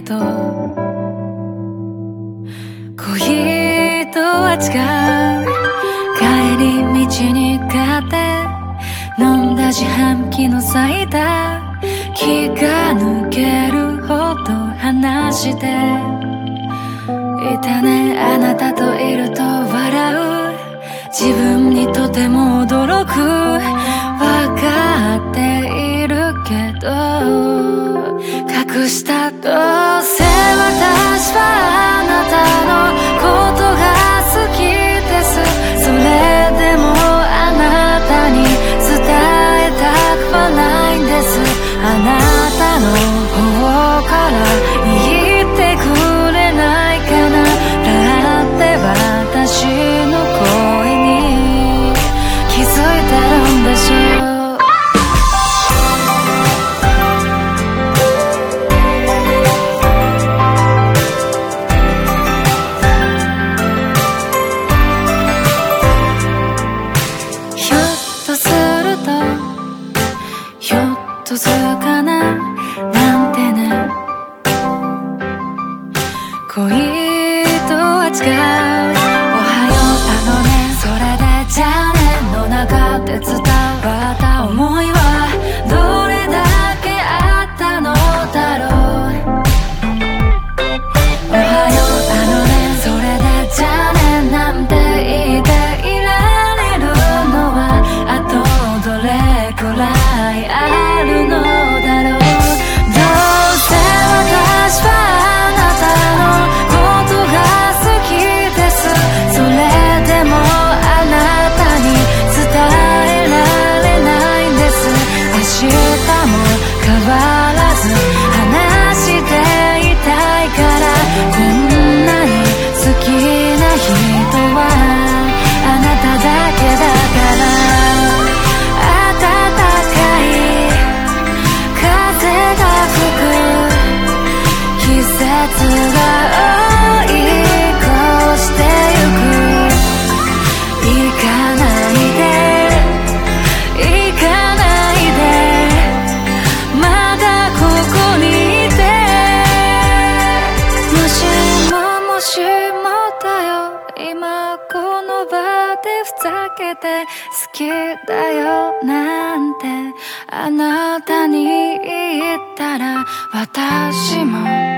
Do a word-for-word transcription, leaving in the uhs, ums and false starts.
と恋とは違う。帰り道に買って飲んだ自販機のサイダー、気が抜けるほど話していたね。あなたといると笑う、自分にとても驚く。わかっているけど隠した。どうせ私はあなたのことが好きです。それでもあなたに伝えたくはないんです。あなたの方から言ってくれないかな。だって私の恋に気づいてるんでしょう。ひょっとするとひょっとするかななんてね。恋とは違う。おはようあのね、それでじゃあねの中で伝わった思いはどれだけあったのだろう。おはようあのね、それでじゃあねなんて言っていられるのはあとどれくらいあるのだろう。どうせ私はあなたのことが好きです。それでもあなたに伝えられないんです。明日も変わらず話していたいから。こんなに好きな人はあなただけだから。暖かい風が吹く季節が追い越してゆく。行かないで行かないでまだここにいて。もしももしもだよ、今この場でふざけて好きだよなんてあなたに言ったら私も